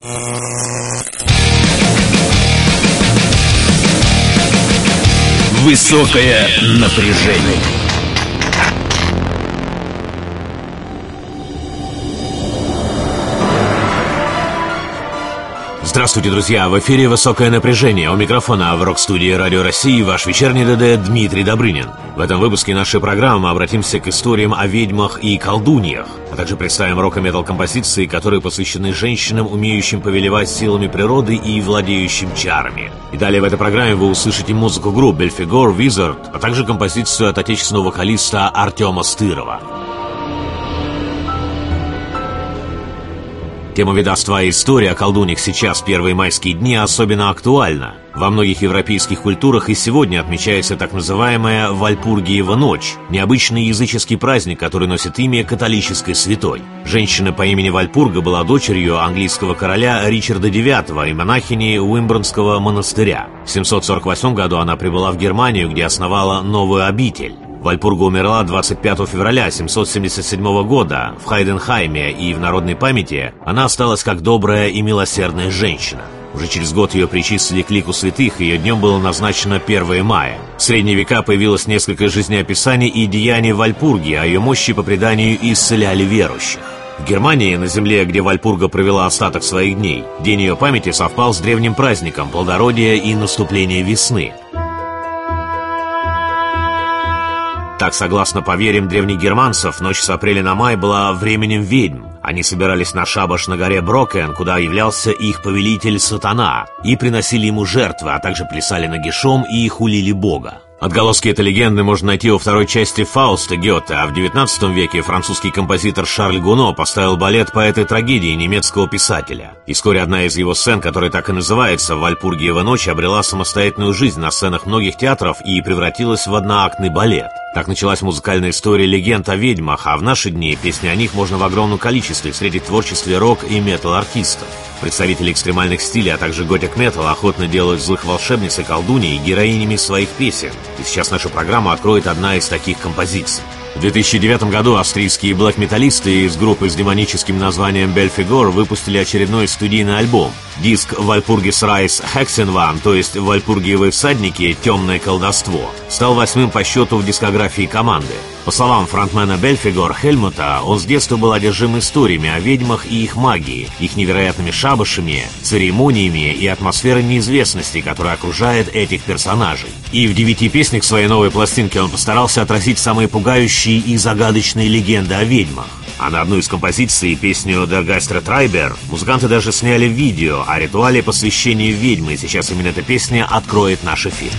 Высокое напряжение. Здравствуйте, друзья! В эфире «Высокое напряжение». У микрофона в рок-студии «Радио России» ваш вечерний ДД Дмитрий Добрынин. В этом выпуске нашей программы мы обратимся к историям о ведьмах и колдуньях, а также представим рок-и-метал композиции, которые посвящены женщинам, умеющим повелевать силами природы и владеющим чарами. И далее в этой программе вы услышите музыку групп Belphegor, Wizard, а также композицию от отечественного вокалиста Артема Стырова. Тема ведовства и история о колдуньях сейчас, в первые майские дни, особенно актуальна. Во многих европейских культурах и сегодня отмечается так называемая Вальпургиева ночь, необычный языческий праздник, который носит имя католической святой. Женщина по имени Вальпурга была дочерью английского короля Ричарда IX и монахини Уимборнского монастыря. В 748 году она прибыла в Германию, где основала новую обитель. Вальпурга умерла 25 февраля 777 года в Хайденхайме, и в народной памяти она осталась как добрая и милосердная женщина. Уже через год ее причислили к лику святых, и ее днем было назначено 1 мая. В средние века появилось несколько жизнеописаний и деяний Вальпурги, а ее мощи, по преданию, исцеляли верующих. В Германии, на земле, где Вальпурга провела остаток своих дней, день ее памяти совпал с древним праздником плодородия и наступления весны. Так, согласно поверьям древнегерманцев, ночь с апреля на май была временем ведьм. Они собирались на шабаш на горе Брокен, куда являлся их повелитель Сатана, и приносили ему жертвы, а также плясали нагишом и хулили Бога. Отголоски этой легенды можно найти во второй части Фауста Гёте, а в XIX веке французский композитор Шарль Гуно поставил балет по этой трагедии немецкого писателя. И вскоре одна из его сцен, которая так и называется «Вальпургиева ночь», обрела самостоятельную жизнь на сценах многих театров и превратилась в одноактный балет. Так началась музыкальная история легенд о ведьмах, а в наши дни песни о них можно в огромном количестве встретить в творчестве рок- и метал-артистов. Представители экстремальных стилей, а также готик-метал охотно делают злых волшебниц и колдуней героинями своих песен. И сейчас нашу программу откроет одна из таких композиций. В 2009 году австрийские блэк-металлисты из группы с демоническим названием Belphegor выпустили очередной студийный альбом. Диск «Вальпургис Райс Хексенван», то есть «Вальпургиевые всадники. Темное колдовство», стал 8-м по счету в дискографии команды. По словам фронтмена Belphegor Хельмута, он с детства был одержим историями о ведьмах и их магии, их невероятными шабашами, церемониями и атмосферой неизвестности, которая окружает этих персонажей. И в 9 песнях своей новой пластинки он постарался отразить самые пугающие и загадочные легенды о ведьмах. А на одну из композиций, песню «Der Geister Treiber», музыканты даже сняли видео о ритуале посвящения ведьмы, и сейчас именно эта песня откроет наш эфир.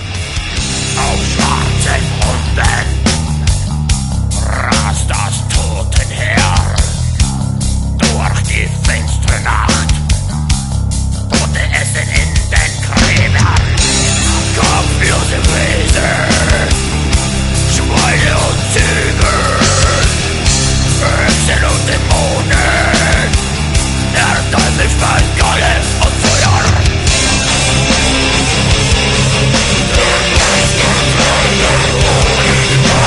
Feuer!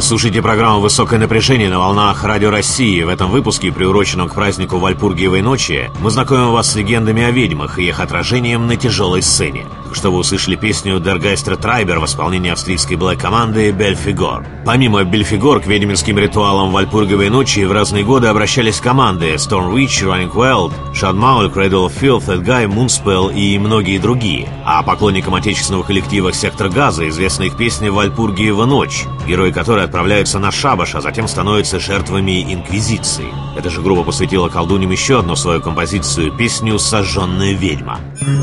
Слушайте программу «Высокое напряжение» на волнах Радио России. В этом выпуске, приуроченном к празднику Вальпургиевой ночи, мы знакомим вас с легендами о ведьмах и их отражением на тяжелой сцене. Что вы услышали песню «Der Geister Treiber» в исполнении австрийской блэк-команды «Бельфигор». Помимо «Бельфигор», к ведьминским ритуалам Вальпургиевой ночи в разные годы обращались команды Storm Witch, Running Wild, Shadmaul, Cradle of Filth, Edguy, Moonspell и многие другие. А поклонникам отечественного коллектива «Сектор Газа» известна их песня «Вальпургиева ночь», герои которой отправляются на шабаш, а затем становятся жертвами инквизиции. Эта же группа посвятила колдуньям еще одну свою композицию — песню «Сожженная ведьма».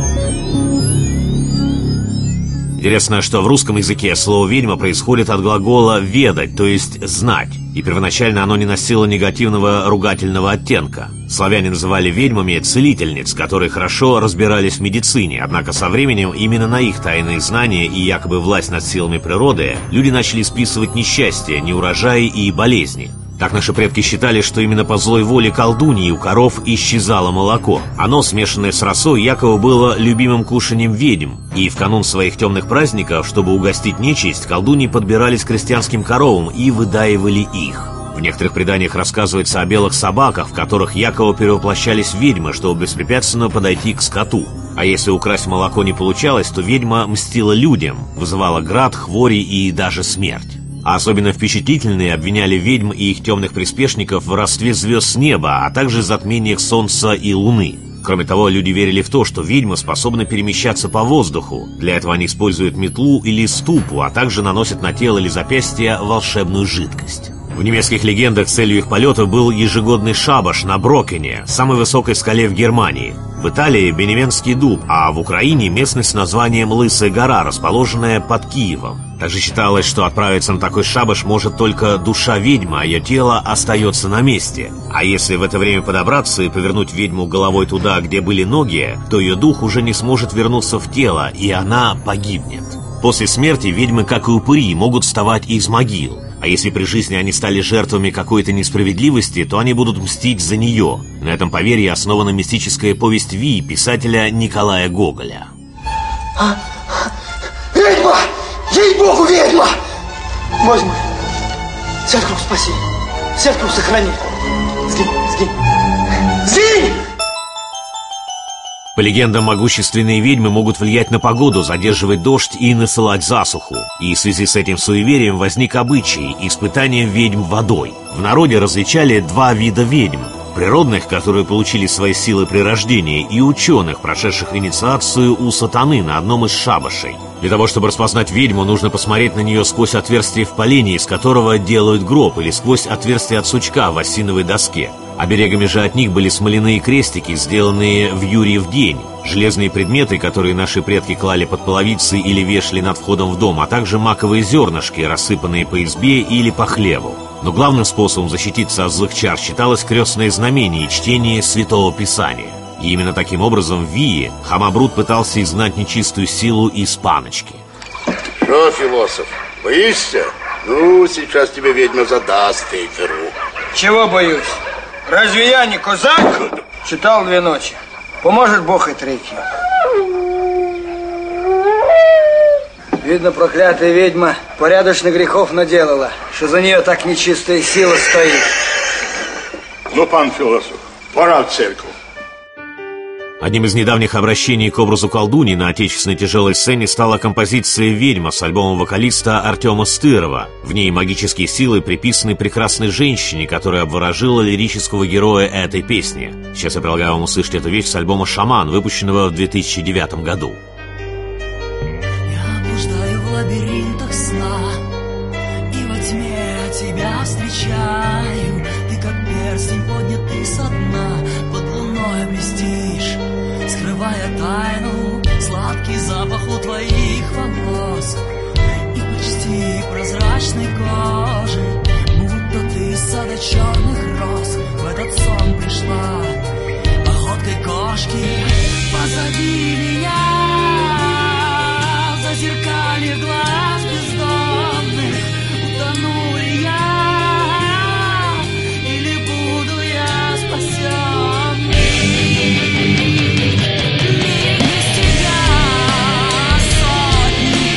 Интересно, что в русском языке слово «ведьма» происходит от глагола «ведать», то есть «знать», и первоначально оно не носило негативного ругательного оттенка. Славяне называли ведьмами целительниц, которые хорошо разбирались в медицине, однако со временем именно на их тайные знания и якобы власть над силами природы люди начали списывать несчастья, неурожаи и болезни. Так наши предки считали, что именно по злой воле колдуньи у коров исчезало молоко. Оно, смешанное с росой, якобы было любимым кушанием ведьм. И в канун своих темных праздников, чтобы угостить нечисть, колдуньи подбирались к крестьянским коровам и выдаивали их. В некоторых преданиях рассказывается о белых собаках, в которых якобы перевоплощались ведьмы, чтобы беспрепятственно подойти к скоту. А если украсть молоко не получалось, то ведьма мстила людям, вызывала град, хвори и даже смерть. А особенно впечатлительные обвиняли ведьм и их темных приспешников в воровстве звезд с неба, а также затмениях солнца и луны. Кроме того, люди верили в то, что ведьмы способны перемещаться по воздуху. Для этого они используют метлу или ступу, а также наносят на тело или запястье волшебную жидкость. В немецких легендах целью их полета был ежегодный шабаш на Брокене, самой высокой скале в Германии. В Италии – Беневенский дуб, а в Украине – местность с названием Лысая гора, расположенная под Киевом. Также считалось, что отправиться на такой шабаш может только душа ведьмы, а ее тело остается на месте. А если в это время подобраться и повернуть ведьму головой туда, где были ноги, то ее дух уже не сможет вернуться в тело, и она погибнет. После смерти ведьмы, как и упыри, могут вставать из могил. А если при жизни они стали жертвами какой-то несправедливости, то они будут мстить за нее. На этом поверье основана мистическая повесть Вий писателя Николая Гоголя. Ведьма! Ей-богу, ведьма! Боже мой! Светлую спаси! Светлую сохрани! Сгинь! Сгинь! Сгинь! По легендам, могущественные ведьмы могут влиять на погоду, задерживать дождь и насылать засуху. И в связи с этим суеверием возник обычай – испытание ведьм водой. В народе различали два вида ведьм – природных, которые получили свои силы при рождении, и ученых, прошедших инициацию у сатаны на одном из шабашей. Для того, чтобы распознать ведьму, нужно посмотреть на нее сквозь отверстие в полене, из которого делают гроб, или сквозь отверстие от сучка в осиновой доске. Оберегами же от них были смоляные крестики, сделанные в Юрьев день, железные предметы, которые наши предки клали под половицы или вешали над входом в дом, а также маковые зернышки, рассыпанные по избе или по хлеву. Но главным способом защититься от злых чар считалось крестное знамение и чтение Святого Писания. И именно таким образом в Вии Хамабрут пытался изгнать нечистую силу из паночки. Что, философ, боишься? Ну, сейчас тебе ведьма задаст эйферу. Чего боюсь? Разве я не козак? Читал 2 ночи. Поможет Бог и 3-ю. Видно, проклятая ведьма порядочно грехов наделала, что за нее так нечистая сила стоит. Ну, пан философ, пора в церковь. Одним из недавних обращений к образу колдуньи на отечественной тяжелой сцене стала композиция «Ведьма» с альбома вокалиста Артема Стырова. В ней магические силы приписаны прекрасной женщине, которая обворожила лирического героя этой песни. Сейчас я предлагаю вам услышать эту вещь с альбома «Шаман», выпущенного в 2009 году. Я блуждаю в лабиринтах сна, и во тьме тебя встречаю. Ты как перстень, поднятый со дна, под луной блестишь, скрывая тайну, сладкий запах у твоих волос и почти прозрачной кожи, будто ты из сада черных роз в этот сон пришла походкой кошки. Позади меня в зазеркалье глаз бездонных утону ли я, или буду я спасен? Мир без тебя сотни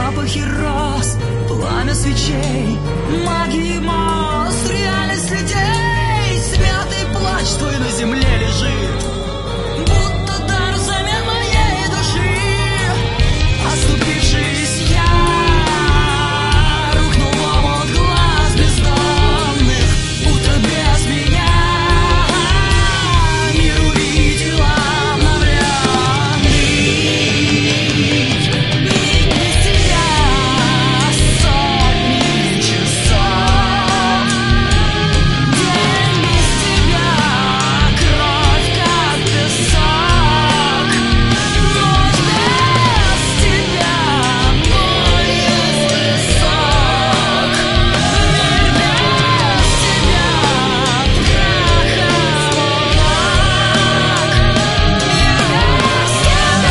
запахи роз, пламя свечей, магии мост, реальность людей. Смятый плач твой на земле лежит, будто дар взамен моей души. Оступившись, я рухнул в омут глаз бездонных. Утро без меня не увидела навряд ли. Миг без тебя сотни часов. День без тебя кровь как песок. Ночь без тебя боль есть песок. Мир без тебя праха мрак. Мир без тебя.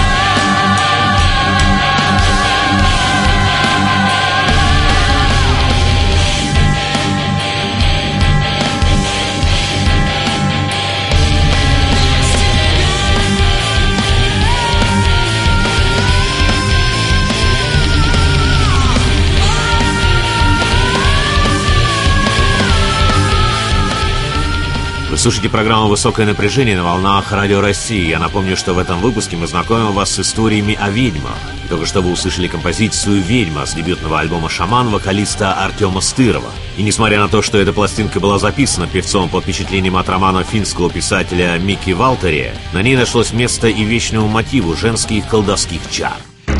Вы слушаете программу «Высокое напряжение» на волнах Радио России. Я напомню, что в этом выпуске мы знакомим вас с историями о ведьмах. Только что вы услышали композицию «Ведьма» с дебютного альбома «Шаман» вокалиста Артема Стырова. И несмотря на то, что эта пластинка была записана певцом под впечатлением от романа финского писателя Микки Валтери, на ней нашлось место и вечному мотиву женских колдовских чар.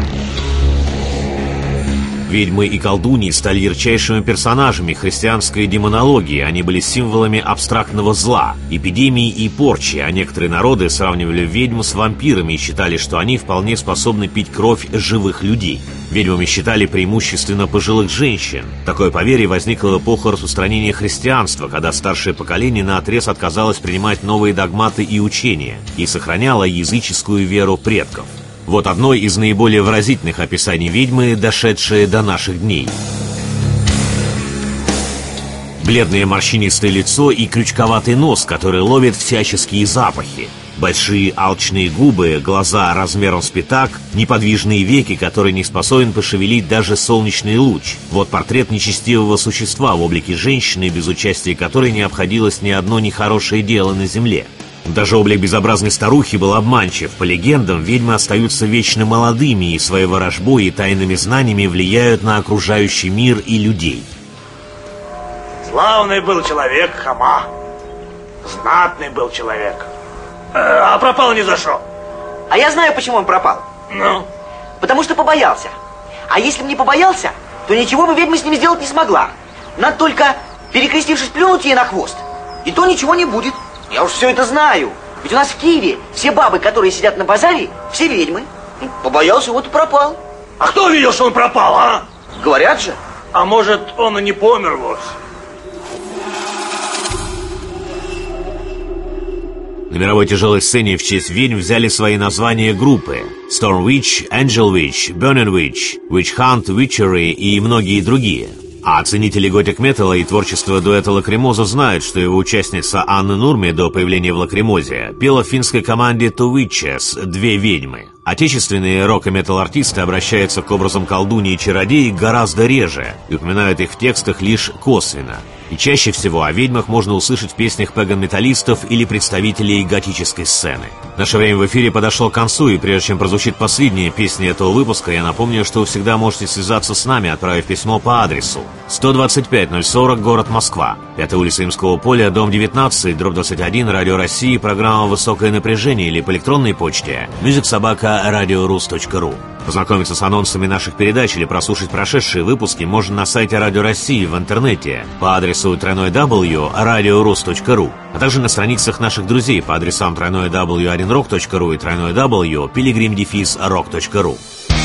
Ведьмы и колдуньи стали ярчайшими персонажами христианской демонологии. Они были символами абстрактного зла, эпидемии и порчи, а некоторые народы сравнивали ведьм с вампирами и считали, что они вполне способны пить кровь живых людей. Ведьмами считали преимущественно пожилых женщин. Такое поверье возникло в эпоху распространения христианства, когда старшее поколение наотрез отказалось принимать новые догматы и учения и сохраняло языческую веру предков. Вот одно из наиболее выразительных описаний ведьмы, дошедшее до наших дней. Бледное морщинистое лицо и крючковатый нос, который ловит всяческие запахи. Большие алчные губы, глаза размером с пятак, неподвижные веки, которые не способен пошевелить даже солнечный луч. Вот портрет нечестивого существа в облике женщины, без участия которой не обходилось ни одно нехорошее дело на земле. Даже облик безобразной старухи был обманчив. По легендам, ведьмы остаются вечно молодыми и своей ворожбой и тайными знаниями влияют на окружающий мир и людей. Славный был человек Хома. Знатный был человек. А пропал ни за что. А я знаю, почему он пропал. Ну? Потому что побоялся. А если бы не побоялся, то ничего бы ведьма с ним сделать не смогла. Надо только, перекрестившись, плюнуть ей на хвост. И то ничего не будет. Я уж все это знаю. Ведь у нас в Киеве все бабы, которые сидят на базаре, все ведьмы. Побоялся, вот и пропал. А кто видел, что он пропал, а? Говорят же. А может, он и не помер вовсе? На мировой тяжелой сцене в честь ведьм взяли свои названия группы: Storm Witch, Angel Witch, Burning Witch, Witch Hunt, Witchery и многие другие. А ценители готик-металла и творчества дуэта Лакримоза знают, что его участница Анна Нурми до появления в Лакримозе пела в финской команде Two Witches, «Две ведьмы». Отечественные рок- и метал-артисты обращаются к образам колдуньи и чародеек гораздо реже и упоминают их в текстах лишь косвенно. И чаще всего о ведьмах можно услышать в песнях пэган-металлистов или представителей готической сцены. Наше время в эфире подошло к концу, и прежде чем прозвучит последняя песня этого выпуска, я напомню, что вы всегда можете связаться с нами, отправив письмо по адресу 125-040, город Москва, 5-я улица Имского поля, дом 19, дробь 21, Радио России, программа «Высокое напряжение» или по электронной почте music@radiorus.ru. Познакомиться с анонсами наших передач или прослушать прошедшие выпуски можно на сайте Радио России в интернете по адресу www.radiorus.ru, а также на страницах наших друзей по адресам www.1rock.ru и www.pilgrim-rock.ru.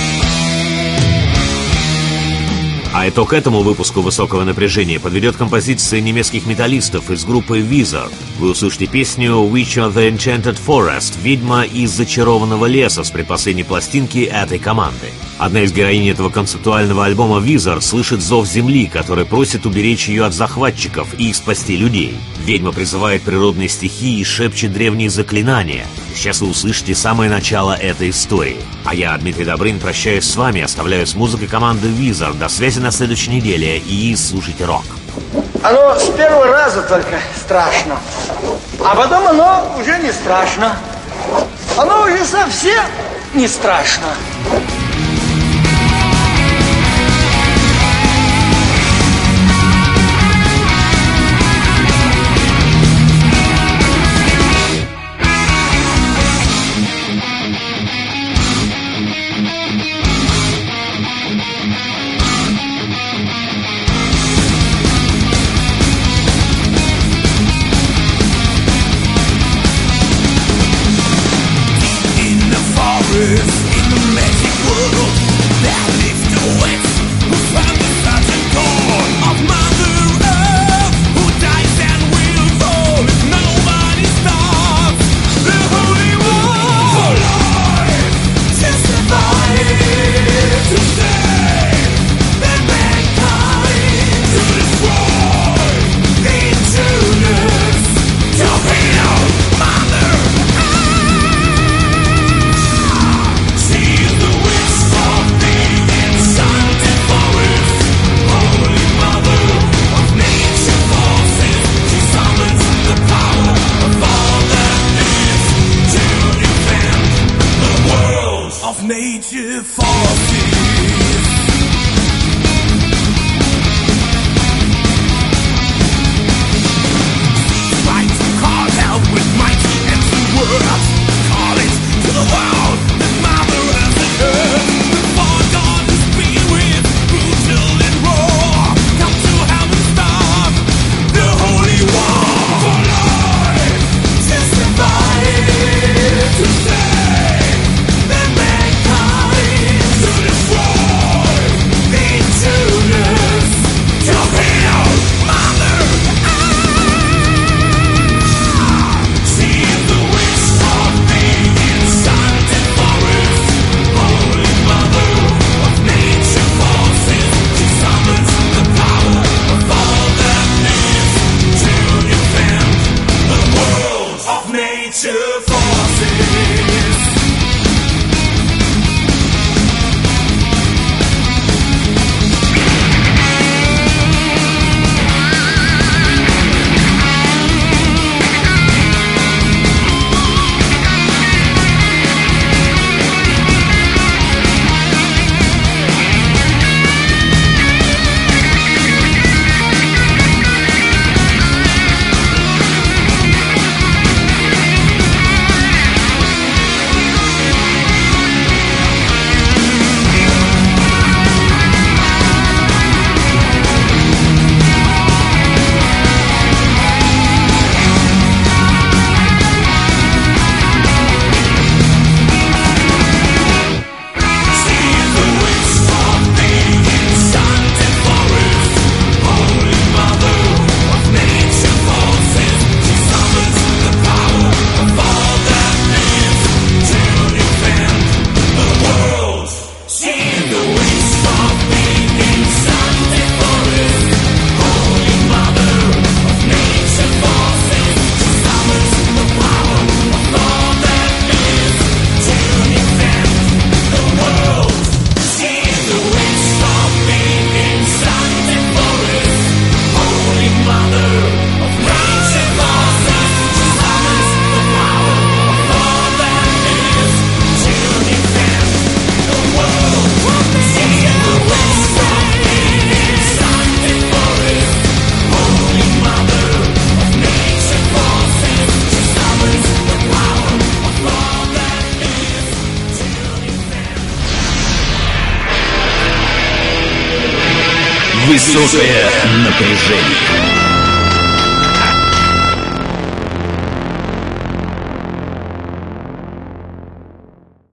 А итог этому выпуску «Высокого напряжения» подведет композиция немецких металлистов из группы Wizard. Вы услышите песню «Witch of the Enchanted Forest» — «Ведьма из зачарованного леса» с предпоследней пластинки этой команды. Одна из героинь этого концептуального альбома Wizard слышит зов земли, который просит уберечь ее от захватчиков и спасти людей. Ведьма призывает природные стихии и шепчет древние заклинания. Сейчас вы услышите самое начало этой истории. А я, Дмитрий Добрын, прощаюсь с вами, оставляю с музыкой команды Wizard. До связи на следующей неделе и слушайте рок. Оно с первого раза только страшно, а потом оно уже не страшно. Оно уже совсем не страшно. Nature forces. Fight to call help with mighty and true words. Call it to the world, the mother of the earth. For God to speak with brutal and raw. Come to help and stop the holy war. For life, to survive, to save the mankind, to destroy the intruders, to heal mother. She is the witch of the enchanted forest, holy mother of nature forces. She summons the power of all that lives to defend the world of nature forces. Высокое напряжение.